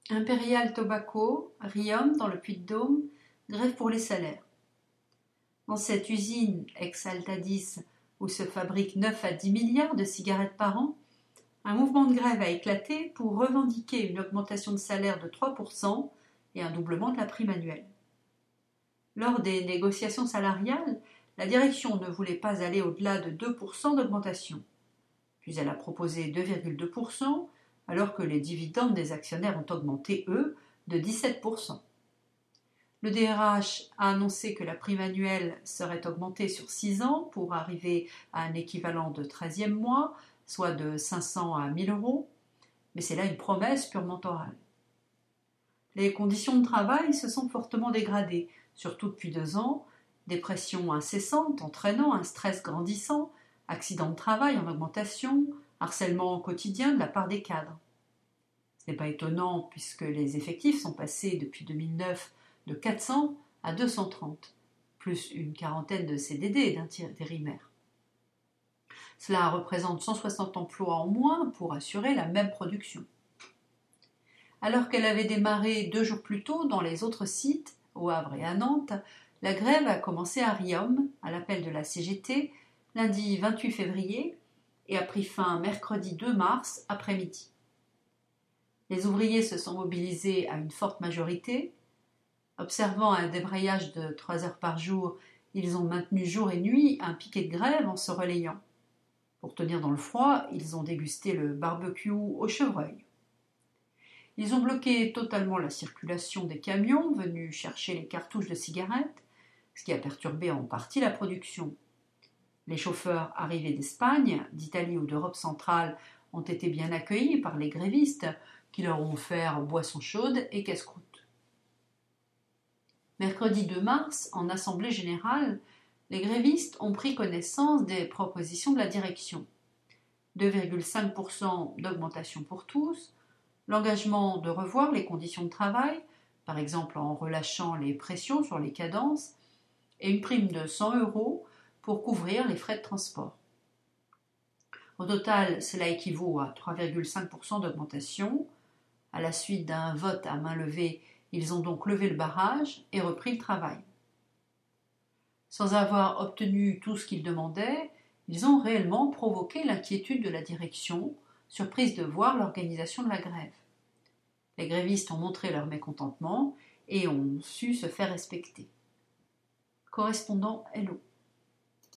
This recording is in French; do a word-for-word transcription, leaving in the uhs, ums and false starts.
Imperial Tobacco, Riom, dans le Puy-de-Dôme, grève pour les salaires. Dans cette usine ex-Altadis où se fabriquent neuf à dix milliards de cigarettes par an, un mouvement de grève a éclaté pour revendiquer une augmentation de salaire de trois pour cent et un doublement de la prime annuelle. Lors des négociations salariales, la direction ne voulait pas aller au-delà de deux pour cent d'augmentation. Puis elle a proposé deux virgule deux pour cent, alors que les dividendes des actionnaires ont augmenté, eux, de dix-sept pour cent. Le D R H a annoncé que la prime annuelle serait augmentée sur six ans pour arriver à un équivalent de treizième mois, soit de cinq cents à mille euros, mais c'est là une promesse purement orale. Les conditions de travail se sont fortement dégradées, surtout depuis deux ans, des pressions incessantes entraînant un stress grandissant, accidents de travail en augmentation, harcèlement quotidien de la part des cadres. Ce n'est pas étonnant puisque les effectifs sont passés depuis deux mille neuf de quatre cents à deux cent trente, plus une quarantaine de C D D et d'intérimaires. Cela représente cent soixante emplois en moins pour assurer la même production. Alors qu'elle avait démarré deux jours plus tôt dans les autres sites, au Havre et à Nantes, la grève a commencé à Riom, à l'appel de la C G T, lundi vingt-huit février, et a pris fin mercredi deux mars après-midi. Les ouvriers se sont mobilisés à une forte majorité. Observant un débrayage de trois heures par jour, ils ont maintenu jour et nuit un piquet de grève en se relayant. Pour tenir dans le froid, ils ont dégusté le barbecue au chevreuil. Ils ont bloqué totalement la circulation des camions venus chercher les cartouches de cigarettes, ce qui a perturbé en partie la production. Les chauffeurs arrivés d'Espagne, d'Italie ou d'Europe centrale ont été bien accueillis par les grévistes qui leur ont offert boissons chaudes et casse-croûtes. Mercredi deux mars, en assemblée générale, les grévistes ont pris connaissance des propositions de la direction. deux virgule cinq pour cent d'augmentation pour tous, l'engagement de revoir les conditions de travail, par exemple en relâchant les pressions sur les cadences, et une prime de cent euros pour couvrir les frais de transport. Au total, cela équivaut à trois virgule cinq pour cent d'augmentation. À la suite d'un vote à main levée, ils ont donc levé le barrage et repris le travail. Sans avoir obtenu tout ce qu'ils demandaient, ils ont réellement provoqué l'inquiétude de la direction, surprise de voir l'organisation de la grève. Les grévistes ont montré leur mécontentement et ont su se faire respecter. Correspondant Hello.